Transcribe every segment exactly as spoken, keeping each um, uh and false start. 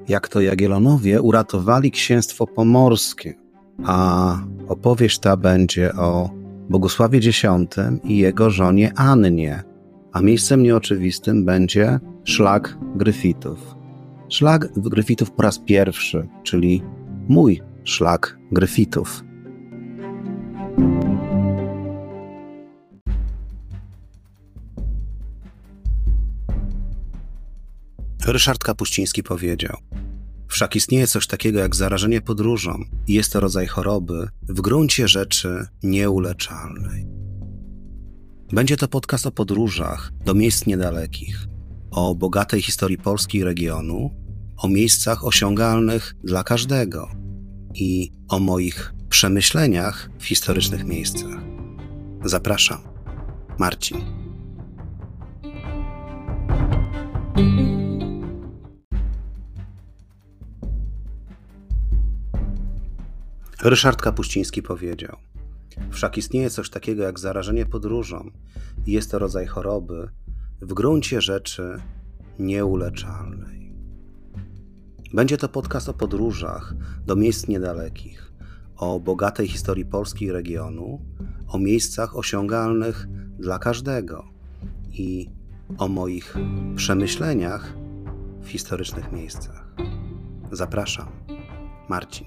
jak to Jagiellonowie uratowali księstwo pomorskie, a opowieść ta będzie o Bogusławie Dziesiątym i jego żonie Annie, a miejscem nieoczywistym będzie szlak Gryfitów. Szlak Gryfitów po raz pierwszy, czyli mój szlak Gryfitów. Ryszard Kapuściński powiedział: wszak istnieje coś takiego jak zarażenie podróżą i jest to rodzaj choroby w gruncie rzeczy nieuleczalnej. Będzie to podcast o podróżach do miejsc niedalekich, o bogatej historii Polski i regionu, o miejscach osiągalnych dla każdego i o moich przemyśleniach w historycznych miejscach. Zapraszam, Marcin. Ryszard Kapuściński powiedział: wszak istnieje coś takiego jak zarażenie podróżą i jest to rodzaj choroby w gruncie rzeczy nieuleczalnej. Będzie to podcast o podróżach do miejsc niedalekich, o bogatej historii Polski i regionu, o miejscach osiągalnych dla każdego i o moich przemyśleniach w historycznych miejscach. Zapraszam, Marcin.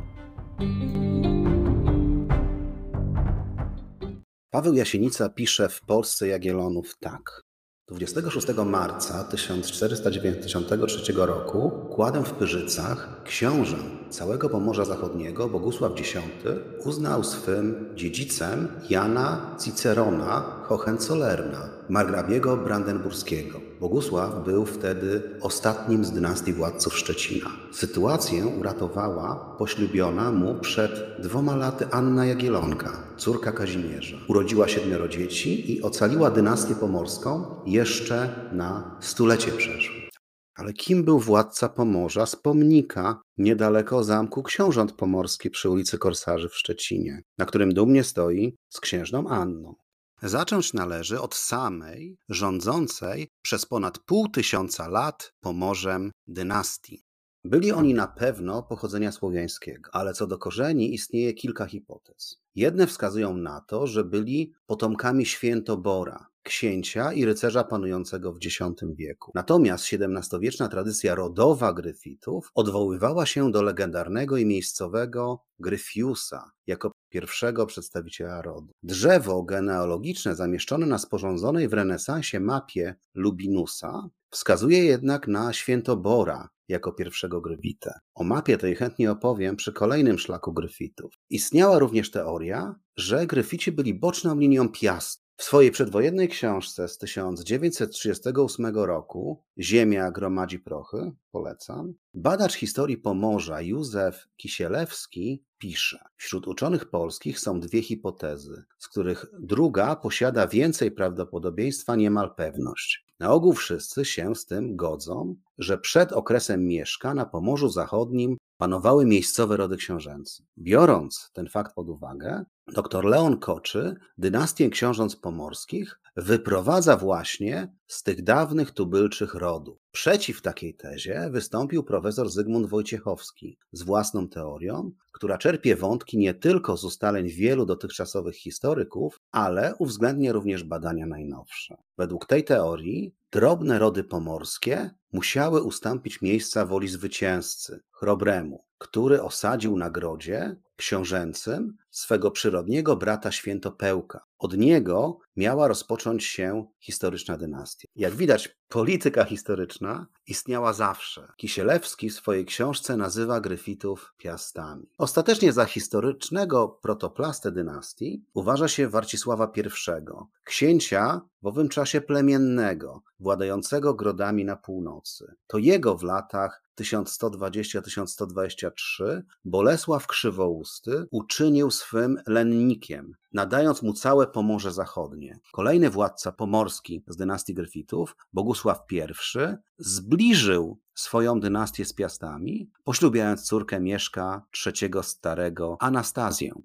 Paweł Jasienica pisze w Polsce Jagiellonów tak. dwudziestego szóstego marca tysiąc czterysta dziewięćdziesiątego trzeciego roku kładem w Pyrzycach książę całego Pomorza Zachodniego Bogusław Dziesiąty uznał swym dziedzicem Jana Cicerona Hohenzollerna, margrabiego brandenburskiego. Bogusław był wtedy ostatnim z dynastii władców Szczecina. Sytuację uratowała poślubiona mu przed dwoma laty Anna Jagiellonka, córka Kazimierza. Urodziła siedmioro dzieci i ocaliła dynastię pomorską jeszcze na stulecie przeszłe. Ale kim był władca Pomorza z pomnika niedaleko zamku Książąt Pomorskich przy ulicy Korsarzy w Szczecinie, na którym dumnie stoi z księżną Anną? Zacząć należy od samej, rządzącej przez ponad pół tysiąca lat Pomorzem dynastii. Byli oni na pewno pochodzenia słowiańskiego, ale co do korzeni istnieje kilka hipotez. Jedne wskazują na to, że byli potomkami Świętobora, księcia i rycerza panującego w dziesiątym wieku. Natomiast siedemnastowieczna tradycja rodowa Gryfitów odwoływała się do legendarnego i miejscowego Gryfiusa jako pierwszego przedstawiciela rodu. Drzewo genealogiczne zamieszczone na sporządzonej w renesansie mapie Lubinusa wskazuje jednak na Świętobora jako pierwszego Gryfitę. O mapie tej chętnie opowiem przy kolejnym szlaku Gryfitów. Istniała również teoria, że Gryfici byli boczną linią Piastu. W swojej przedwojennej książce z tysiąc dziewięćset trzydziestego ósmego roku Ziemia gromadzi prochy, polecam, badacz historii Pomorza Józef Kisielewski pisze: wśród uczonych polskich są dwie hipotezy, z których druga posiada więcej prawdopodobieństwa, niemal pewność. Na ogół wszyscy się z tym godzą, że przed okresem Mieszka na Pomorzu Zachodnim panowały miejscowe rody książęce. Biorąc ten fakt pod uwagę, dr Leon Koczy dynastię książąt pomorskich wyprowadza właśnie z tych dawnych tubylczych rodów. Przeciw takiej tezie wystąpił profesor Zygmunt Wojciechowski z własną teorią, która czerpie wątki nie tylko z ustaleń wielu dotychczasowych historyków, ale uwzględnia również badania najnowsze. Według tej teorii drobne rody pomorskie musiały ustąpić miejsca woli zwycięzcy, chrobremu, który osadził na grodzie książęcym swego przyrodniego brata Świętopełka. Od niego miała rozpocząć się historyczna dynastia. Jak widać, polityka historyczna istniała zawsze. Kisielewski w swojej książce nazywa Gryfitów Piastami. Ostatecznie za historycznego protoplastę dynastii uważa się Warcisława pierwszego, księcia w owym czasie plemiennego, władającego grodami na północy. To jego w latach tysiąc sto dwadzieścia do tysiąc sto dwadzieścia trzy Bolesław Krzywousty uczynił swym lennikiem, nadając mu całe Pomorze Zachodnie. Kolejny władca pomorski z dynastii Gryfitów, Bogusław pierwszy, zbliżył swoją dynastię z Piastami, poślubiając córkę Mieszka trzeciego Starego, Anastazję.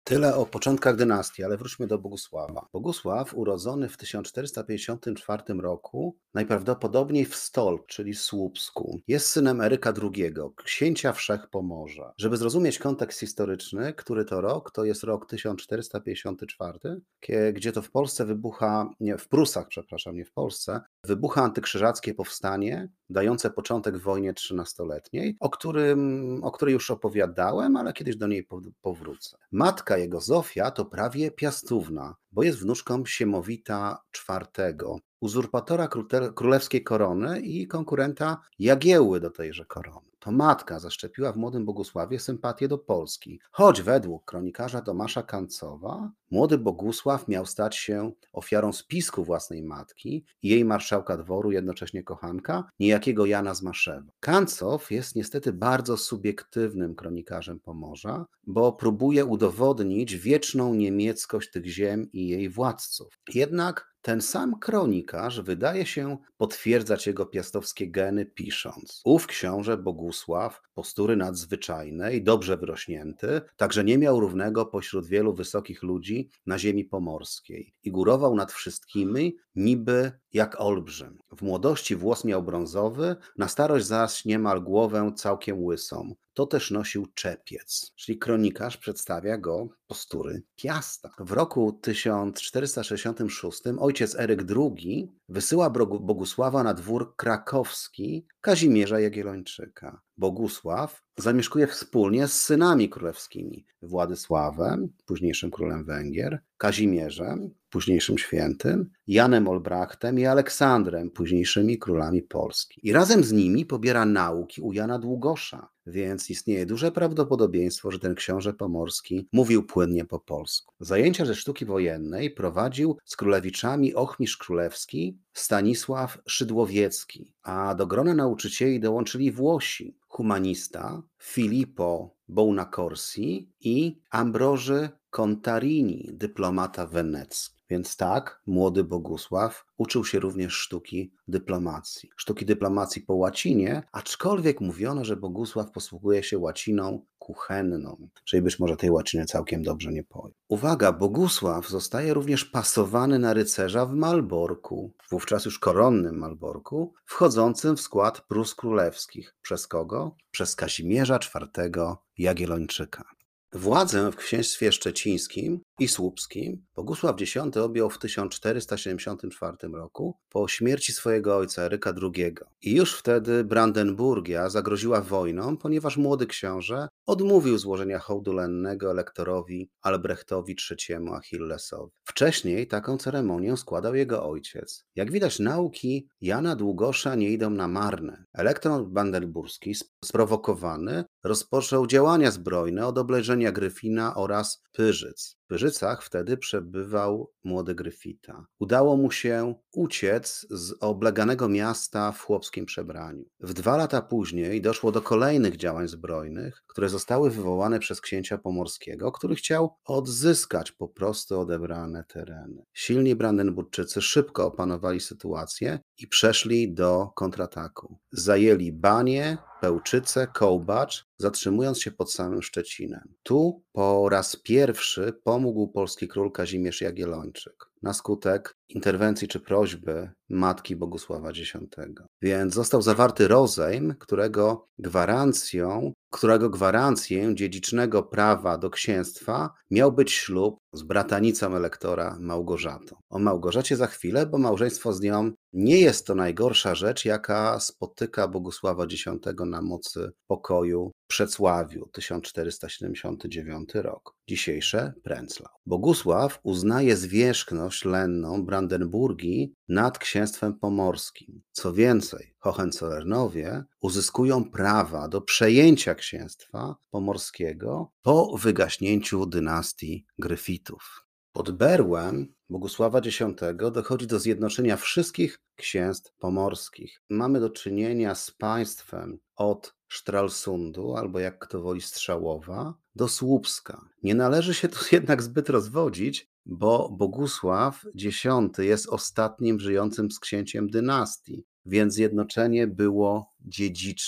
Tyle o początkach dynastii, ale wróćmy do Bogusława. Bogusław, urodzony w tysiąc czterysta pięćdziesiątym czwartym roku, najprawdopodobniej w Stolp, czyli Słupsku, jest synem Eryka drugiego, księcia Wszechpomorza. Żeby zrozumieć kontekst historyczny, który to rok, to jest rok tysiąc czterysta pięćdziesiąty czwarty, gdzie to w Polsce wybucha, nie, w Prusach, przepraszam, nie w Polsce, wybucha antykrzyżackie powstanie, dające początek wojnie trzynastoletniej, o, którym, o której już opowiadałem, ale kiedyś do niej powrócę. Matka jego Zofia to prawie piastówna, bo jest wnuczką Siemowita czwartego, uzurpatora królewskiej korony i konkurenta Jagiełły do tejże korony. To matka zaszczepiła w młodym Bogusławie sympatię do Polski, choć według kronikarza Tomasza Kancowa młody Bogusław miał stać się ofiarą spisku własnej matki i jej marszałka dworu, jednocześnie kochanka, niejakiego Jana z Maszewa. Kancow jest niestety bardzo subiektywnym kronikarzem Pomorza, bo próbuje udowodnić wieczną niemieckość tych ziem i jej władców. Jednak ten sam kronikarz wydaje się potwierdzać jego piastowskie geny, pisząc: ów książę Bogusław, postury nadzwyczajnej, dobrze wyrośnięty, także nie miał równego pośród wielu wysokich ludzi na ziemi pomorskiej i górował nad wszystkimi, niby jak olbrzym. W młodości włos miał brązowy, na starość zaś niemal głowę całkiem łysą. To też nosił czepiec, czyli kronikarz przedstawia go postury Piasta. W roku tysiąc czterysta sześćdziesiątym szóstym ojciec Eryk drugi wysyła Bogusława na dwór krakowski Kazimierza Jagiellończyka. Bogusław zamieszkuje wspólnie z synami królewskimi Władysławem, późniejszym królem Węgier, Kazimierzem, późniejszym świętym, Janem Olbrachtem i Aleksandrem, późniejszymi królami Polski. I razem z nimi pobiera nauki u Jana Długosza, więc istnieje duże prawdopodobieństwo, że ten książę pomorski mówił płynnie po polsku. Zajęcia ze sztuki wojennej prowadził z królewiczami Ochmistrz Królewski, Stanisław Szydłowiecki, a do grona nauczycieli dołączyli Włosi, humanista Filippo Bonacorsi i Ambroży Contarini, dyplomata wenecki. Więc tak, młody Bogusław uczył się również sztuki dyplomacji. Sztuki dyplomacji po łacinie, aczkolwiek mówiono, że Bogusław posługuje się łaciną kuchenną, czyli być może tej łaciny całkiem dobrze nie pojął. Uwaga, Bogusław zostaje również pasowany na rycerza w Malborku, wówczas już koronnym Malborku, wchodzącym w skład Prus Królewskich. Przez kogo? Przez Kazimierza czwartego Jagiellończyka. Władzę w księstwie szczecińskim i słupskim Bogusław X objął w tysiąc czterysta siedemdziesiątym czwartym roku po śmierci swojego ojca Eryka drugiego. I już wtedy Brandenburgia zagroziła wojną, ponieważ młody książę odmówił złożenia hołdu lennego elektorowi Albrechtowi trzeciemu Achillesowi. Wcześniej taką ceremonię składał jego ojciec. Jak widać, nauki Jana Długosza nie idą na marne. Elektor brandenburski, sprowokowany, rozpoczął działania zbrojne od obleżenia Gryfina oraz Pyrzyc. W Pyrzycach wtedy przebywał młody Gryfita. Udało mu się uciec z obleganego miasta w chłopskim przebraniu. W dwa lata później doszło do kolejnych działań zbrojnych, które zostały wywołane przez księcia pomorskiego, który chciał odzyskać po prostu odebrane tereny. Silni Brandenburczycy szybko opanowali sytuację i przeszli do kontrataku. Zajęli Banię, Pełczyce, Kołbacz, zatrzymując się pod samym Szczecinem. Tu po raz pierwszy pomógł polski król Kazimierz Jagiellończyk na skutek interwencji czy prośby matki Bogusława X. Więc został zawarty rozejm, którego gwarancją, którego gwarancję dziedzicznego prawa do księstwa miał być ślub z bratanicą elektora Małgorzatą. O Małgorzacie za chwilę, bo małżeństwo z nią nie jest to najgorsza rzecz, jaka spotyka Bogusława X na mocy pokoju w Przecławiu, tysiąc czterysta siedemdziesiąty dziewiąty rok, dzisiejsze Pręclau. Bogusław uznaje zwierzchność lenną Brandenburgii nad księstwem pomorskim. Co więcej, Hohenzollernowie uzyskują prawa do przejęcia księstwa pomorskiego po wygaśnięciu dynastii Gryfitów. Pod berłem Bogusława X dochodzi do zjednoczenia wszystkich księstw pomorskich. Mamy do czynienia z państwem od Stralsundu, albo jak kto woli Strzałowa, do Słupska. Nie należy się tu jednak zbyt rozwodzić, bo Bogusław X jest ostatnim żyjącym z księciem dynastii, więc zjednoczenie było dziedziczne.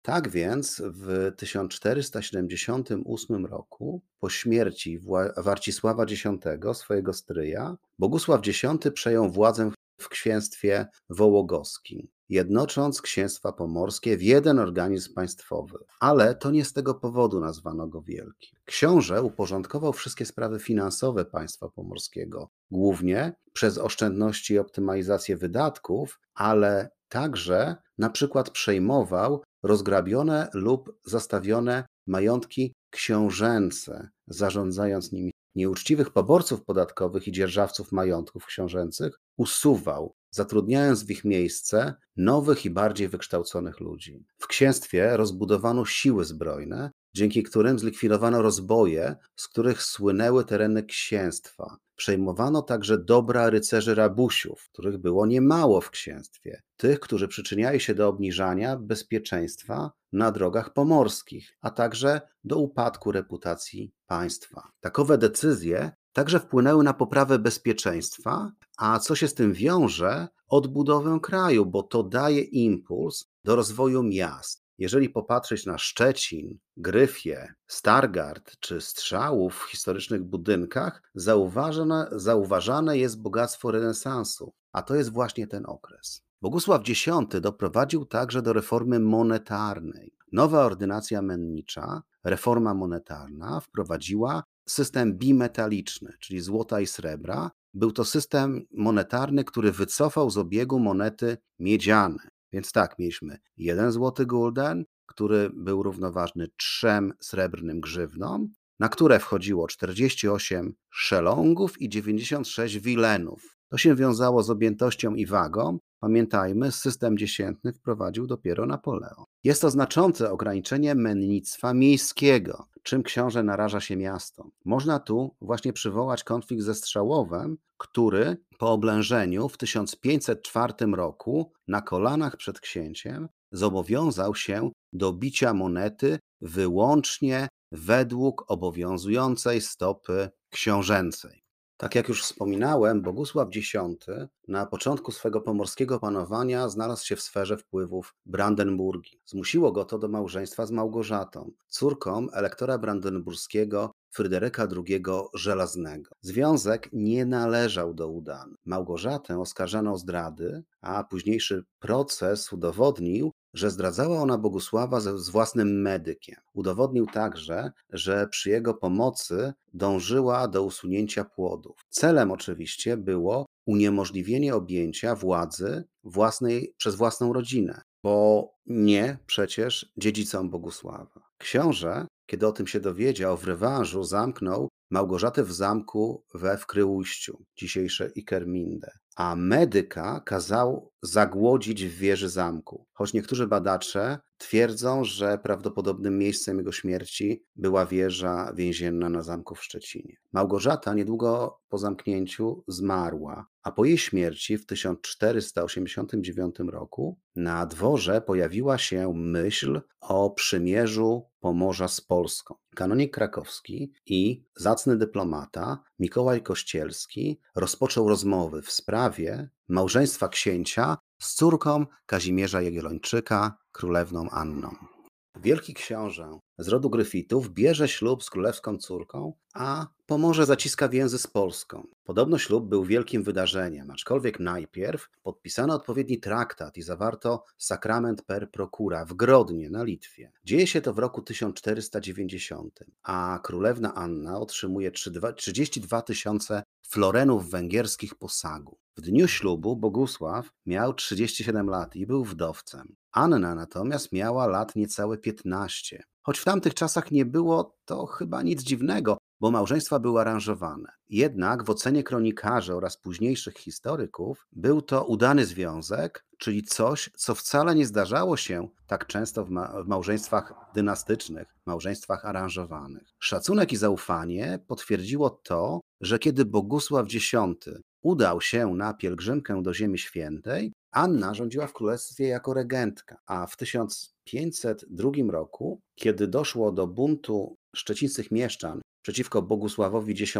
Tak więc w tysiąc czterysta siedemdziesiątym ósmym roku, po śmierci Wła- Warcisława X, swojego stryja, Bogusław X przejął władzę w księstwie wołogoskim, jednocząc księstwa pomorskie w jeden organizm państwowy. Ale to nie z tego powodu nazwano go wielkim. Książę uporządkował wszystkie sprawy finansowe państwa pomorskiego, głównie przez oszczędności i optymalizację wydatków, ale także na przykład przejmował rozgrabione lub zastawione majątki książęce, zarządzając nimi. Nieuczciwych poborców podatkowych i dzierżawców majątków książęcych usuwał, zatrudniając w ich miejsce nowych i bardziej wykształconych ludzi. W księstwie rozbudowano siły zbrojne, dzięki którym zlikwidowano rozboje, z których słynęły tereny księstwa. Przejmowano także dobra rycerzy rabusiów, których było niemało w księstwie, tych, którzy przyczyniali się do obniżania bezpieczeństwa na drogach pomorskich, a także do upadku reputacji państwa. Takowe decyzje także wpłynęły na poprawę bezpieczeństwa, a co się z tym wiąże, odbudowę kraju, bo to daje impuls do rozwoju miast. Jeżeli popatrzeć na Szczecin, Gryfię, Stargard czy Strzałów w historycznych budynkach, zauważane, zauważane jest bogactwo renesansu, a to jest właśnie ten okres. Bogusław X doprowadził także do reformy monetarnej. Nowa ordynacja mennicza, reforma monetarna, wprowadziła system bimetaliczny, czyli złota i srebra. Był to system monetarny, który wycofał z obiegu monety miedziane. Więc tak, mieliśmy jeden złoty gulden, który był równoważny trzem srebrnym grzywnom, na które wchodziło czterdzieści osiem szelongów i dziewięćdziesiąt sześć wilenów. To się wiązało z objętością i wagą. Pamiętajmy, system dziesiętny wprowadził dopiero Napoleon. Jest to znaczące ograniczenie mennictwa miejskiego, czym książę naraża się miastom. Można tu właśnie przywołać konflikt ze Strzałowem, który po oblężeniu w tysiąc pięćset czwartym roku na kolanach przed księciem zobowiązał się do bicia monety wyłącznie według obowiązującej stopy książęcej. Tak jak już wspominałem, Bogusław X na początku swego pomorskiego panowania znalazł się w sferze wpływów Brandenburgii. Zmusiło go to do małżeństwa z Małgorzatą, córką elektora brandenburskiego Fryderyka drugiego Żelaznego. Związek nie należał do udanych. Małgorzatę oskarżano o zdrady, a późniejszy proces udowodnił, że zdradzała ona Bogusława z, z własnym medykiem. Udowodnił także, że przy jego pomocy dążyła do usunięcia płodów. Celem oczywiście było uniemożliwienie objęcia władzy własnej, przez własną rodzinę, bo nie przecież dziedzicą Bogusława. Książę, kiedy o tym się dowiedział, w rewanżu zamknął Małgorzatę w zamku we Wkryłuściu, dzisiejsze Ikerminde, a medyka kazał zagłodzić w wieży zamku. Choć niektórzy badacze twierdzą, że prawdopodobnym miejscem jego śmierci była wieża więzienna na zamku w Szczecinie. Małgorzata niedługo po zamknięciu zmarła, a po jej śmierci w tysiąc czterysta osiemdziesiątym dziewiątym roku na dworze pojawiła się myśl o przymierzu Pomorza z Polską. Kanonik krakowski i zacny dyplomata Mikołaj Kościelski rozpoczął rozmowy w sprawie małżeństwa księcia z córką Kazimierza Jagiellończyka, królewną Anną. Wielki książę z rodu Gryfitów bierze ślub z królewską córką, a Pomorze zaciska więzy z Polską. Podobno ślub był wielkim wydarzeniem, aczkolwiek najpierw podpisano odpowiedni traktat i zawarto sakrament per procura w Grodnie na Litwie. Dzieje się to w roku tysiąc czterysta dziewięćdziesiątym, a królewna Anna otrzymuje trzydzieści dwa tysiące florenów węgierskich posagu. W dniu ślubu Bogusław miał trzydzieści siedem lat i był wdowcem. Anna natomiast miała lat niecałe piętnaście. Choć w tamtych czasach nie było to chyba nic dziwnego, bo małżeństwa były aranżowane. Jednak w ocenie kronikarzy oraz późniejszych historyków był to udany związek, czyli coś, co wcale nie zdarzało się tak często w, ma- w małżeństwach dynastycznych, małżeństwach aranżowanych. Szacunek i zaufanie potwierdziło to, że kiedy Bogusław X udał się na pielgrzymkę do Ziemi Świętej, Anna rządziła w królestwie jako regentka, a w tysiąc pięćset drugim roku, kiedy doszło do buntu szczecińskich mieszczan przeciwko Bogusławowi X,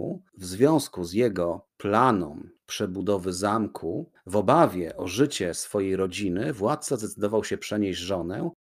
w związku z jego planom przebudowy zamku, w obawie o życie swojej rodziny, władca zdecydował się przenieść żonę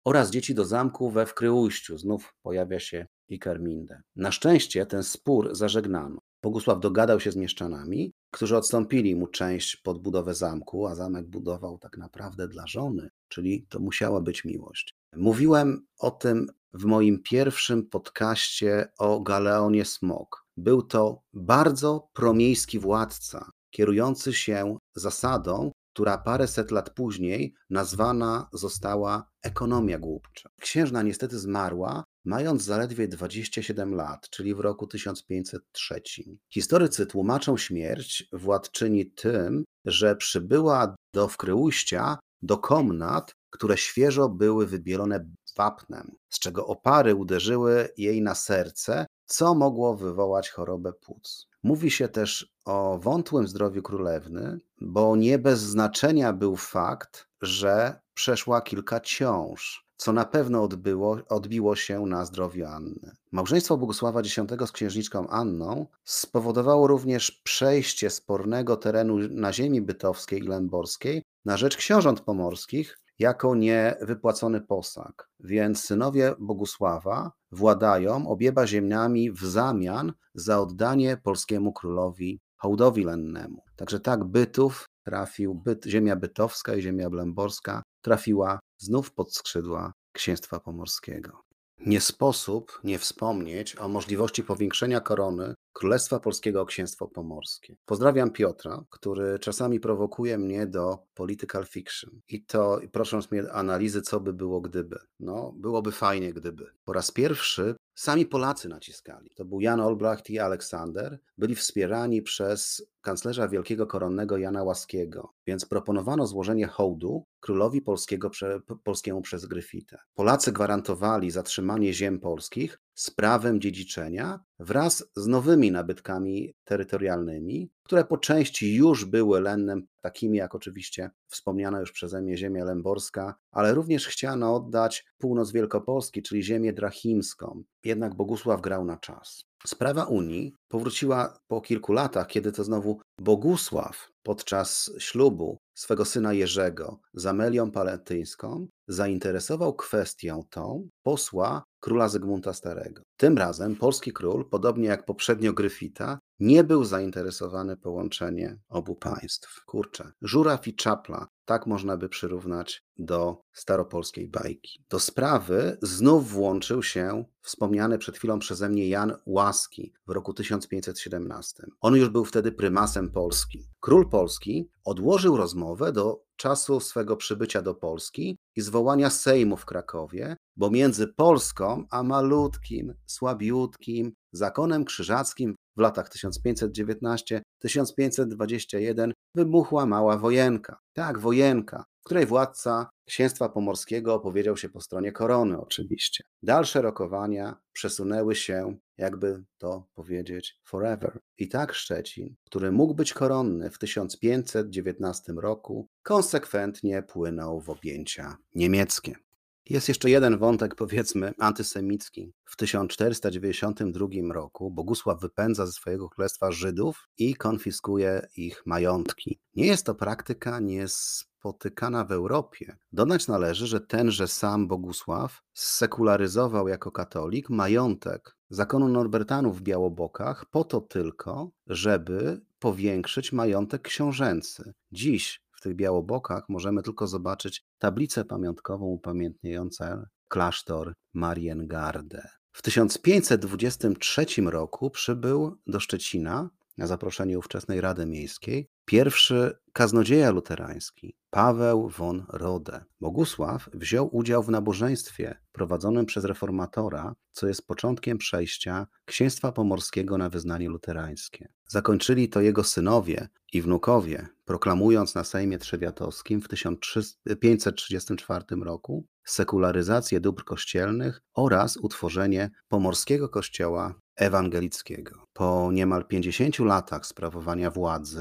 oraz dzieci do zamku we Wkryujściu. Znów pojawia się Ikerminde. Na szczęście ten spór zażegnano. Bogusław dogadał się z mieszczanami, którzy odstąpili mu część pod budowę zamku, a zamek budował tak naprawdę dla żony, czyli to musiała być miłość. Mówiłem o tym w moim pierwszym podcaście o Galeonie Smok. Był to bardzo promiejski władca, kierujący się zasadą, która paręset lat później nazwana została ekonomia głupcza. Księżna niestety zmarła, mając zaledwie dwadzieścia siedem lat, czyli w roku tysiąc pięćset trzecim. Historycy tłumaczą śmierć władczyni tym, że przybyła do Wkryujścia do komnat, które świeżo były wybielone wapnem, z czego opary uderzyły jej na serce, co mogło wywołać chorobę płuc. Mówi się też o wątłym zdrowiu królewny, bo nie bez znaczenia był fakt, że przeszła kilka ciąż, co na pewno odbyło, odbiło się na zdrowiu Anny. Małżeństwo Bogusława X z księżniczką Anną spowodowało również przejście spornego terenu na ziemi bytowskiej i lęborskiej na rzecz książąt pomorskich jako niewypłacony posag. Więc synowie Bogusława władają obiema ziemiami w zamian za oddanie polskiemu królowi hołdowi lennemu. Także tak Bytów trafił, byt, ziemia bytowska i ziemia lęborska trafiła znów pod skrzydła księstwa pomorskiego. Nie sposób nie wspomnieć o możliwości powiększenia korony Królestwa Polskiego o Księstwo Pomorskie. Pozdrawiam Piotra, który czasami prowokuje mnie do political fiction. I to prosząc mnie o analizy, co by było gdyby. No, byłoby fajnie gdyby. Po raz pierwszy sami Polacy naciskali. To był Jan Olbracht i Aleksander. Byli wspierani przez kanclerza wielkiego koronnego Jana Łaskiego, więc proponowano złożenie hołdu królowi polskiego, polskiemu przez Gryfitę. Polacy gwarantowali zatrzymanie ziem polskich z prawem dziedziczenia wraz z nowymi nabytkami terytorialnymi, które po części już były lennem, takimi jak oczywiście wspomniana już przeze mnie ziemia lęborska, ale również chciano oddać północ Wielkopolski, czyli ziemię drachimską. Jednak Bogusław grał na czas. Sprawa Unii powróciła po kilku latach, kiedy to znowu Bogusław podczas ślubu swego syna Jerzego z Amelią Palatyńską zainteresował kwestią tą posła króla Zygmunta Starego. Tym razem polski król, podobnie jak poprzednio Gryfita, nie był zainteresowany połączenie obu państw. Kurczę, żuraw i czapla, tak można by przyrównać do staropolskiej bajki. Do sprawy znów włączył się wspomniany przed chwilą przeze mnie Jan Łaski w roku tysiąc pięćset siedemnastym. On już był wtedy prymasem Polski. Król Polski odłożył rozmowę do czasu swego przybycia do Polski i zwołania Sejmu w Krakowie, bo między Polską a malutkim, słabiutkim zakonem krzyżackim w latach tysiąc pięćset dziewiętnasty do tysiąc pięćset dwudziestego pierwszego wybuchła mała wojenka. Tak, wojenka, w której władca księstwa pomorskiego opowiedział się po stronie korony oczywiście. Dalsze rokowania przesunęły się, jakby to powiedzieć, forever. I tak Szczecin, który mógł być koronny w tysiąc pięćset dziewiętnastym roku, konsekwentnie płynął w objęcia niemieckie. Jest jeszcze jeden wątek, powiedzmy, antysemicki. W tysiąc czterysta dziewięćdziesiątym drugim roku Bogusław wypędza ze swojego królestwa Żydów i konfiskuje ich majątki. Nie jest to praktyka niespotykana w Europie. Dodać należy, że tenże sam Bogusław sekularyzował jako katolik majątek zakonu Norbertanów w Białobokach po to tylko, żeby powiększyć majątek książęcy. Dziś w tych Białobokach możemy tylko zobaczyć tablicę pamiątkową upamiętniającą klasztor Mariengarde. W tysiąc pięćset dwudziestym trzecim roku przybył do Szczecina na zaproszenie ówczesnej Rady Miejskiej pierwszy kaznodzieja luterański, Paweł von Rode. Bogusław wziął udział w nabożeństwie prowadzonym przez reformatora, co jest początkiem przejścia księstwa pomorskiego na wyznanie luterańskie. Zakończyli to jego synowie i wnukowie, proklamując na Sejmie Trzewiatowskim w tysiąc pięćset trzydziestym czwartym roku sekularyzację dóbr kościelnych oraz utworzenie pomorskiego kościoła ewangelickiego. Po niemal pięćdziesięciu latach sprawowania władzy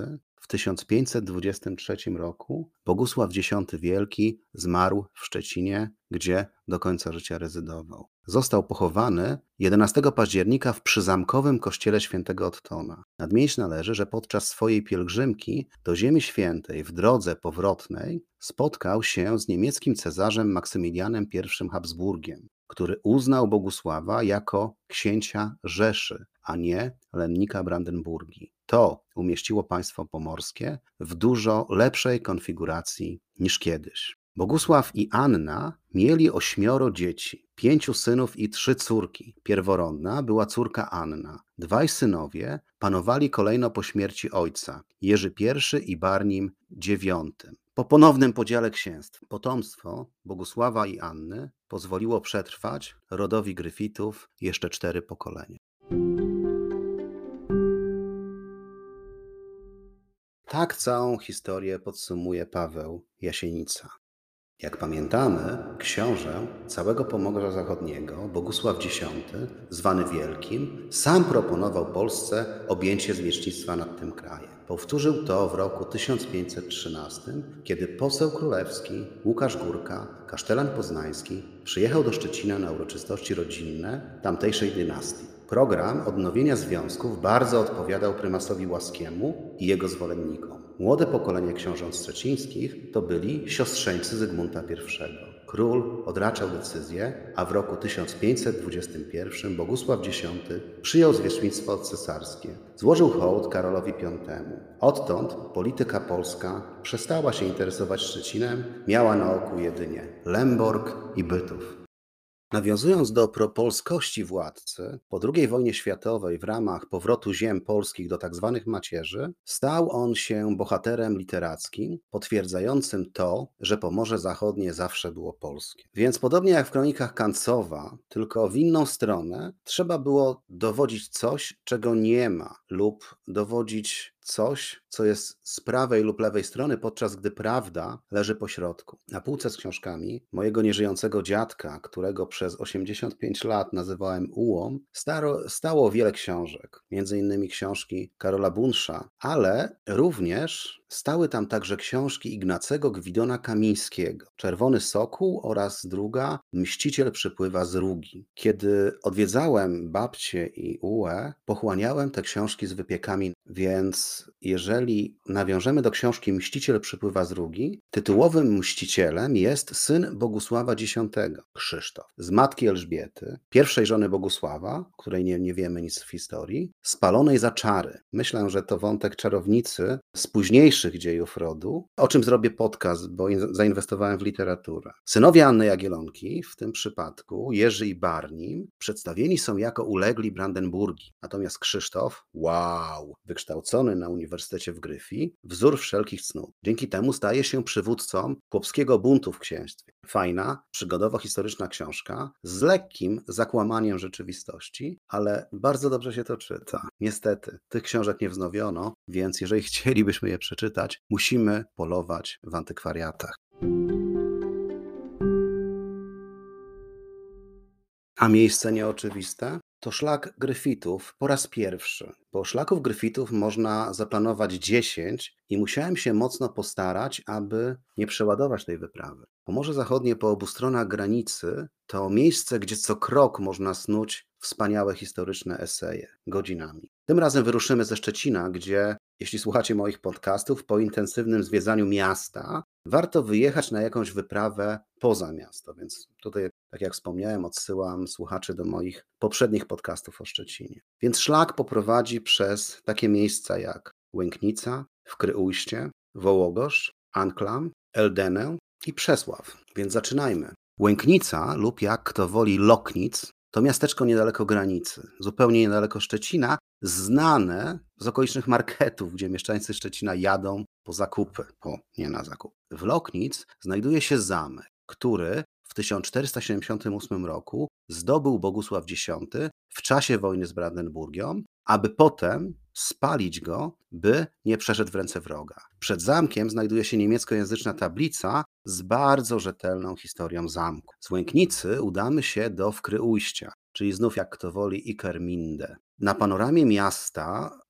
w tysiąc pięćset dwudziestym trzecim roku Bogusław X Wielki zmarł w Szczecinie, gdzie do końca życia rezydował. Został pochowany jedenastego października w przyzamkowym kościele świętego Ottona. Nadmienić należy, że podczas swojej pielgrzymki do Ziemi Świętej w drodze powrotnej spotkał się z niemieckim cesarzem Maksymilianem I Habsburgiem, który uznał Bogusława jako księcia Rzeszy, a nie lennika Brandenburgii. To umieściło państwo pomorskie w dużo lepszej konfiguracji niż kiedyś. Bogusław i Anna mieli ośmioro dzieci, pięciu synów i trzy córki. Pierworodna była córka Anna. Dwaj synowie panowali kolejno po śmierci ojca, Jerzy I i Barnim dziewiąty. Po ponownym podziale księstw potomstwo Bogusława i Anny pozwoliło przetrwać rodowi Gryfitów jeszcze cztery pokolenia. Tak całą historię podsumuje Paweł Jasienica. Jak pamiętamy, książę całego Pomorza Zachodniego, Bogusław X, zwany Wielkim, sam proponował Polsce objęcie zwierzchnictwa nad tym krajem. Powtórzył to w roku tysiąc pięćset trzynastym, kiedy poseł królewski Łukasz Górka, kasztelan poznański, przyjechał do Szczecina na uroczystości rodzinne tamtejszej dynastii. Program odnowienia związków bardzo odpowiadał prymasowi Łaskiemu i jego zwolennikom. Młode pokolenie książąt szczecińskich to byli siostrzeńcy Zygmunta I. Król odraczał decyzję, a w roku tysiąc pięćset dwudziestym pierwszym Bogusław X przyjął zwierzchnictwo cesarskie. Złożył hołd Karolowi Piątemu. Odtąd polityka polska przestała się interesować Szczecinem, miała na oku jedynie Lęborg i Bytów. Nawiązując do propolskości władcy, po drugiej wojnie światowej w ramach powrotu ziem polskich do tzw. macierzy, stał on się bohaterem literackim, potwierdzającym to, że Pomorze Zachodnie zawsze było polskie. Więc podobnie jak w kronikach Kancowa, tylko w inną stronę, trzeba było dowodzić coś, czego nie ma, lub dowodzić coś, co jest z prawej lub lewej strony, podczas gdy prawda leży po środku. Na półce z książkami mojego nieżyjącego dziadka, którego przez osiemdziesiąt pięć lat nazywałem Ułom, staro, stało wiele książek, między innymi książki Karola Bunsza, ale również stały tam także książki Ignacego Gwidona Kamińskiego, Czerwony Sokół oraz druga Mściciel przypływa z Rugi. Kiedy odwiedzałem babcię i Ułę, pochłaniałem te książki z wypiekami, więc jeżeli nawiążemy do książki Mściciel przypływa z Rugi, tytułowym mścicielem jest syn Bogusława X, Krzysztof. Z matki Elżbiety, pierwszej żony Bogusława, której nie, nie wiemy nic w historii, spalonej za czary. Myślę, że to wątek czarownicy z późniejszych dziejów rodu, o czym zrobię podcast, bo zainwestowałem w literaturę. Synowie Anny Jagiellonki, w tym przypadku Jerzy i Barnim, przedstawieni są jako ulegli Brandenburgii. Natomiast Krzysztof, wow, wykształcony na Uniwersytecie w Gryfii, wzór wszelkich cnót. Dzięki temu staje się przywódcą chłopskiego buntu w księstwie. Fajna, przygodowo-historyczna książka z lekkim zakłamaniem rzeczywistości, ale bardzo dobrze się to czyta. Niestety, tych książek nie wznowiono, więc jeżeli chcielibyśmy je przeczytać, musimy polować w antykwariatach. A miejsce nieoczywiste? To szlak Gryfitów po raz pierwszy, bo szlaków Gryfitów można zaplanować dziesięć i musiałem się mocno postarać, aby nie przeładować tej wyprawy. Pomorze Zachodnie po obu stronach granicy to miejsce, gdzie co krok można snuć wspaniałe historyczne eseje godzinami. Tym razem wyruszymy ze Szczecina, gdzie, jeśli słuchacie moich podcastów, po intensywnym zwiedzaniu miasta warto wyjechać na jakąś wyprawę poza miasto, więc tutaj, tak jak wspomniałem, odsyłam słuchaczy do moich poprzednich podcastów o Szczecinie. Więc szlak poprowadzi przez takie miejsca jak Łęknica, Wkryujście, Wołogosz, Anklam, Eldenę i Przesław. Więc zaczynajmy. Łęknica lub jak kto woli Loknic to miasteczko niedaleko granicy, zupełnie niedaleko Szczecina, znane z okolicznych marketów, gdzie mieszkańcy Szczecina jadą po zakupy, po nie na zakupy. W Loknic znajduje się zamek, który w tysiąc czterysta siedemdziesiątym ósmym roku zdobył Bogusław X w czasie wojny z Brandenburgią, aby potem spalić go, by nie przeszedł w ręce wroga. Przed zamkiem znajduje się niemieckojęzyczna tablica z bardzo rzetelną historią zamku. Z Łęknicy udamy się do Wkryujścia, czyli znów jak kto woli Ickerminde. Na panoramie miasta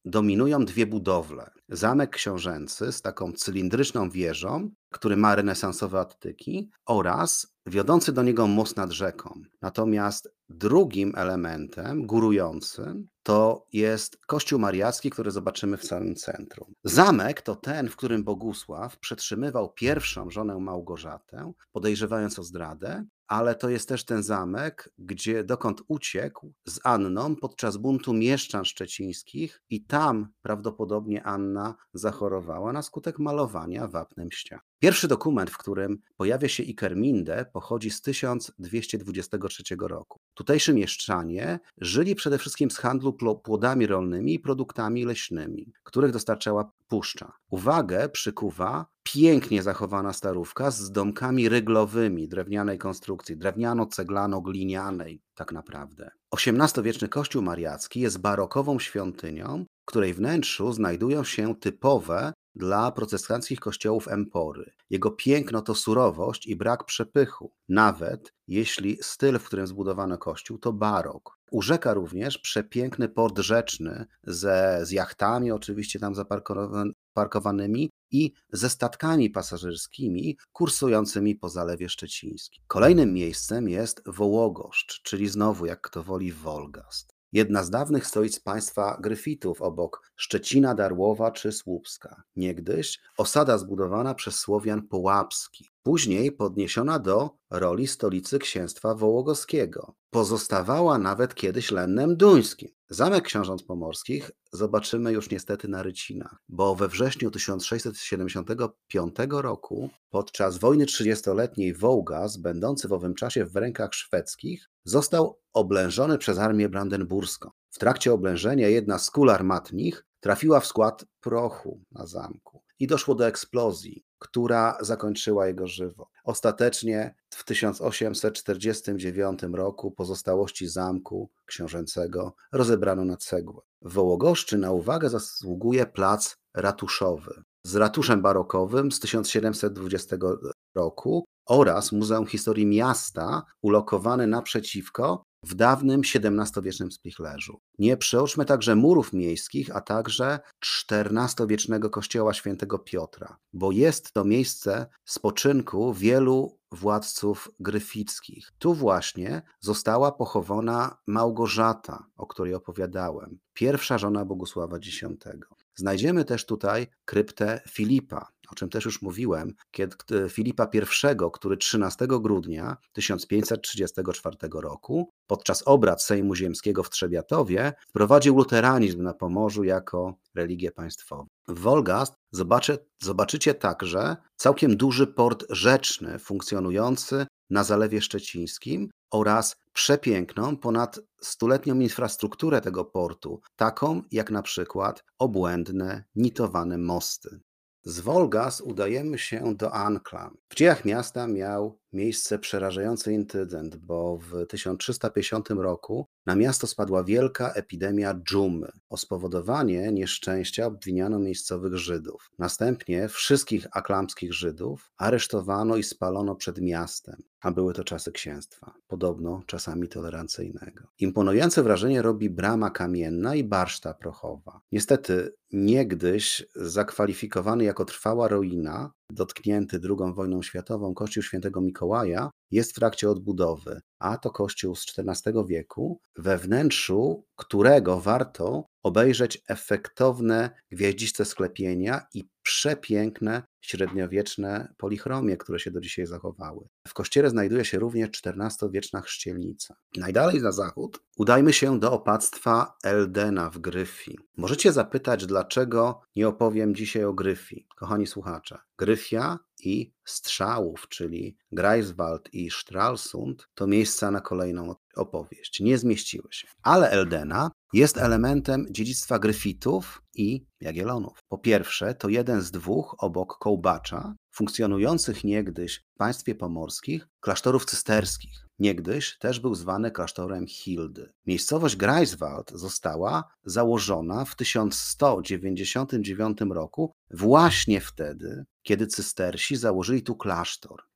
dominują dwie budowle. Zamek książęcy z taką cylindryczną wieżą, który ma renesansowe attyki, oraz wiodący do niego most nad rzeką. Natomiast drugim elementem górującym to jest kościół mariacki, który zobaczymy w samym centrum. Zamek to ten, w którym Bogusław przetrzymywał pierwszą żonę Małgorzatę, podejrzewając o zdradę, ale to jest też ten zamek, gdzie dokąd uciekł z Anną podczas buntu mieszczan szczecińskich i tam prawdopodobnie Anna zachorowała na skutek malowania wapnem ścian. Pierwszy dokument, w którym pojawia się Ikerminde, pochodzi z tysiąc dwieście dwudziestego trzeciego roku. Tutejsi mieszczanie żyli przede wszystkim z handlu płodami rolnymi i produktami leśnymi, których dostarczała puszcza. Uwagę przykuwa pięknie zachowana starówka z domkami ryglowymi drewnianej konstrukcji, drewniano-ceglano-glinianej tak naprawdę. osiemnastowieczny kościół mariacki jest barokową świątynią, w której wnętrzu znajdują się typowe dla protestanckich kościołów empory. Jego piękno to surowość i brak przepychu, nawet jeśli styl, w którym zbudowano kościół, to barok. Urzeka również przepiękny port rzeczny ze, z jachtami oczywiście tam zaparkowanymi i ze statkami pasażerskimi kursującymi po Zalewie Szczecińskim. Kolejnym miejscem jest Wołogoszcz, czyli znowu, jak kto woli, Wolgast. Jedna z dawnych stolic państwa Gryfitów obok Szczecina, Darłowa czy Słupska. Niegdyś osada zbudowana przez Słowian Połapski. Później podniesiona do roli stolicy księstwa wołogoskiego. Pozostawała nawet kiedyś lennem duńskim. Zamek książąt pomorskich zobaczymy już niestety na Rycinach, bo we wrześniu tysiąc sześćset siedemdziesiątego piątego roku podczas wojny trzydziestoletniej Wołgast, będący w owym czasie w rękach szwedzkich, został oblężony przez armię brandenburską. W trakcie oblężenia jedna z kul armatnich trafiła w skład prochu na zamku i doszło do eksplozji, która zakończyła jego żywo. Ostatecznie w tysiąc osiemset czterdziestym dziewiątym roku pozostałości zamku książęcego rozebrano na cegłę. W Wołogoszczy na uwagę zasługuje plac ratuszowy z ratuszem barokowym z tysiąc siedemset dwudziestego roku oraz Muzeum Historii Miasta ulokowany naprzeciwko w dawnym siedemnastowiecznym spichlerzu. Nie przeoczmy także murów miejskich, a także czternastowiecznego kościoła świętego Piotra, bo jest to miejsce spoczynku wielu władców gryfickich. Tu właśnie została pochowana Małgorzata, o której opowiadałem, pierwsza żona Bogusława Dziesiątego. Znajdziemy też tutaj kryptę Filipa, o czym też już mówiłem, kiedy Filipa pierwszego, który trzynastego grudnia tysiąc pięćset trzydziestego czwartego roku podczas obrad Sejmu Ziemskiego w Trzebiatowie wprowadził luteranizm na Pomorzu jako religię państwową. W Wolgast zobaczy, zobaczycie także całkiem duży port rzeczny funkcjonujący na Zalewie Szczecińskim oraz przepiękną, ponad stuletnią infrastrukturę tego portu, taką jak na przykład obłędne, nitowane mosty. Z Wolgast udajemy się do Anklam. W dziejach miasta miał miejsce przerażający incydent, bo w tysiąc trzysta pięćdziesiątym roku na miasto spadła wielka epidemia dżumy. O spowodowanie nieszczęścia obwiniano miejscowych Żydów. Następnie wszystkich aklamskich Żydów aresztowano i spalono przed miastem, a były to czasy księstwa, podobno czasami tolerancyjnego. Imponujące wrażenie robi brama kamienna i barszta prochowa. Niestety niegdyś zakwalifikowany jako trwała ruina, dotknięty drugą wojną światową, kościół świętego Mikołaja jest w trakcie odbudowy, a to kościół z czternastego wieku, we wnętrzu którego warto obejrzeć efektowne gwieździste sklepienia i przepiękne średniowieczne polichromie, które się do dzisiaj zachowały. W kościele znajduje się również czternastowieczna chrzcielnica. Najdalej na zachód udajmy się do opactwa Eldena w Gryfii. Możecie zapytać, dlaczego nie opowiem dzisiaj o Gryfii. Kochani słuchacze, Gryfia i Strzałów, czyli Greifswald i Stralsund, to miejsca na kolejną opowieść. Nie zmieściły się. Ale Eldena jest elementem dziedzictwa Gryfitów i Jagiellonów. Po pierwsze, to jeden z dwóch obok Kołbacza funkcjonujących niegdyś w państwie pomorskich klasztorów cysterskich. Niegdyś też był zwany klasztorem Hildy. Miejscowość Greifswald została założona w tysiąc sto dziewięćdziesiątym dziewiątym roku właśnie wtedy, kiedy cystersi założyli tu klasztor.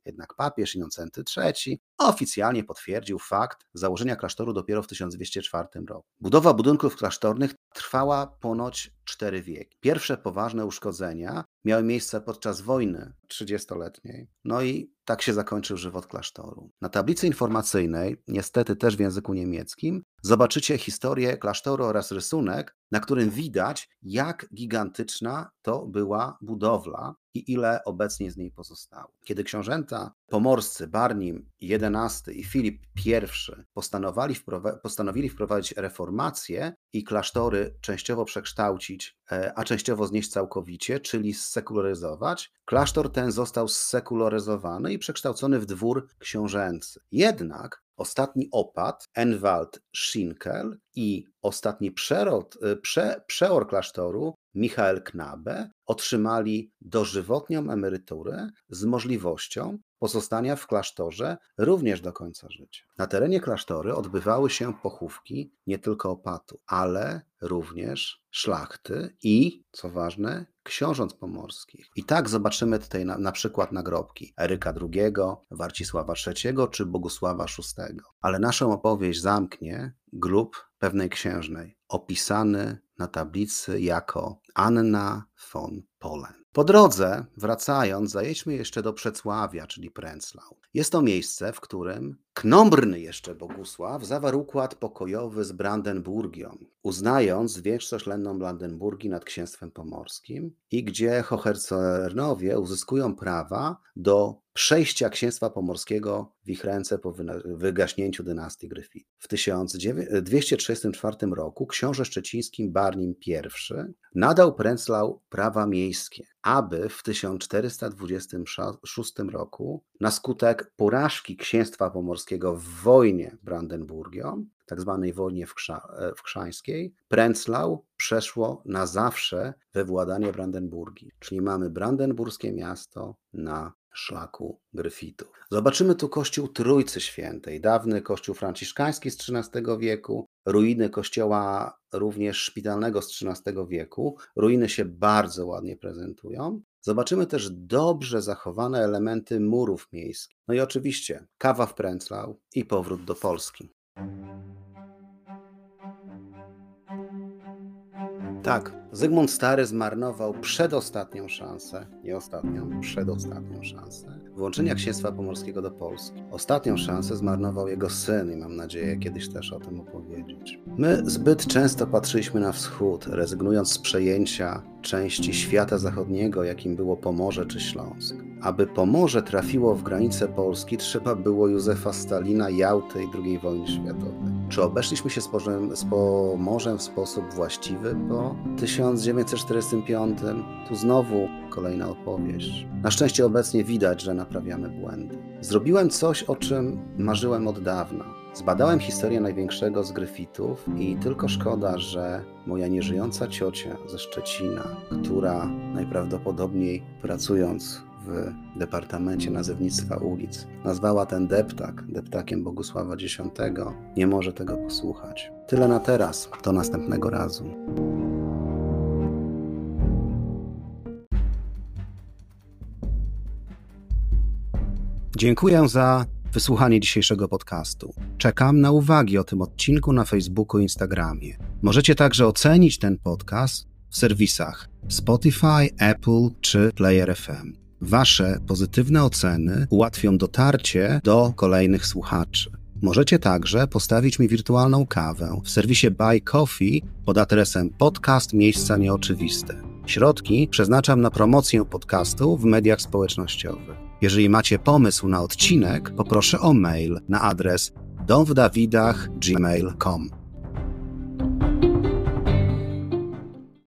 Jednak papież Innocenty trzeci oficjalnie potwierdził fakt założenia klasztoru dopiero w tysiąc dwieście czwartym roku. Budowa budynków klasztornych trwała ponoć cztery wieki. Pierwsze poważne uszkodzenia miały miejsce podczas wojny trzydziestoletniej. No i tak się zakończył żywot klasztoru. Na tablicy informacyjnej, niestety też w języku niemieckim, zobaczycie historię klasztoru oraz rysunek, na którym widać, jak gigantyczna to była budowla i ile obecnie z niej pozostało. Kiedy książęta pomorscy Barnim jedenasty i Filip pierwszy postanowili, wprowa- postanowili wprowadzić reformację i klasztory częściowo przekształcić, a częściowo znieść całkowicie, czyli zsekularyzować, klasztor ten został zsekularyzowany i przekształcony w dwór książęcy. Jednak ostatni opat, Enwald Schinkel, i ostatni przerod, prze, przeor klasztoru, Michael Knabe, otrzymali dożywotnią emeryturę z możliwością pozostania w klasztorze również do końca życia. Na terenie klasztory odbywały się pochówki nie tylko opatu, ale również szlachty i, co ważne, książąt pomorskich. I tak zobaczymy tutaj na, na przykład nagrobki Eryka drugiego, Warcisława trzeciego czy Bogusława szóstego. Ale naszą opowieść zamknie grób pewnej księżnej, opisany na tablicy jako Anna von Polen. Po drodze, wracając, zajedźmy jeszcze do Przecławia, czyli Prenzlau. Jest to miejsce, w którym knombrny jeszcze Bogusław zawarł układ pokojowy z Brandenburgią, uznając większość lenną Brandenburgii nad księstwem pomorskim i gdzie Hohenzollernowie uzyskują prawa do przejścia księstwa pomorskiego w ich ręce po wygaśnięciu dynastii Gryfitów. W tysiąc dwieście trzydziestym czwartym roku książę szczeciński Barnim pierwszy nadał Prenzlau prawa miejskie, aby w tysiąc czterysta dwudziestym szóstym roku na skutek porażki księstwa pomorskiego w wojnie Brandenburgią, tak zwanej wojnie wkrzańskiej, Prenzlau przeszło na zawsze we władanie Brandenburgii. Czyli mamy brandenburskie miasto na szlaku Gryfitów. Zobaczymy tu kościół Trójcy Świętej, dawny kościół franciszkański z trzynastego wieku, ruiny kościoła również szpitalnego z trzynastego wieku. Ruiny się bardzo ładnie prezentują. Zobaczymy też dobrze zachowane elementy murów miejskich. No i oczywiście kawa w Prenzlau i powrót do Polski. Tak, Zygmunt Stary zmarnował przedostatnią szansę, nie ostatnią, przedostatnią szansę włączenia księstwa pomorskiego do Polski. Ostatnią szansę zmarnował jego syn i mam nadzieję kiedyś też o tym opowiedzieć. My zbyt często patrzyliśmy na wschód, rezygnując z przejęcia części świata zachodniego, jakim było Pomorze czy Śląsk. Aby Pomorze trafiło w granice Polski, trzeba było Józefa Stalina, Jałty i drugiej wojny światowej. Czy obeszliśmy się z, Porzem, z Pomorzem w sposób właściwy po tysiąc dziewięćset czterdziestym piątym? Tu znowu kolejna opowieść. Na szczęście obecnie widać, że naprawiamy błędy. Zrobiłem coś, o czym marzyłem od dawna. Zbadałem historię największego z Gryfitów i tylko szkoda, że moja nieżyjąca ciocia ze Szczecina, która najprawdopodobniej pracując w Departamencie Nazewnictwa Ulic nazwała ten deptak deptakiem Bogusława dziesiątego, nie może tego posłuchać. Tyle na teraz, do następnego razu. Dziękuję za wysłuchanie dzisiejszego podcastu. Czekam na uwagi o tym odcinku na Facebooku i Instagramie. Możecie także ocenić ten podcast w serwisach Spotify, Apple czy Player F M. Wasze pozytywne oceny ułatwią dotarcie do kolejnych słuchaczy. Możecie także postawić mi wirtualną kawę w serwisie Buy Coffee pod adresem podcast Miejsca Nieoczywiste. Środki przeznaczam na promocję podcastu w mediach społecznościowych. Jeżeli macie pomysł na odcinek, poproszę o mail na adres dom w dawidach kropka gmail kropka com.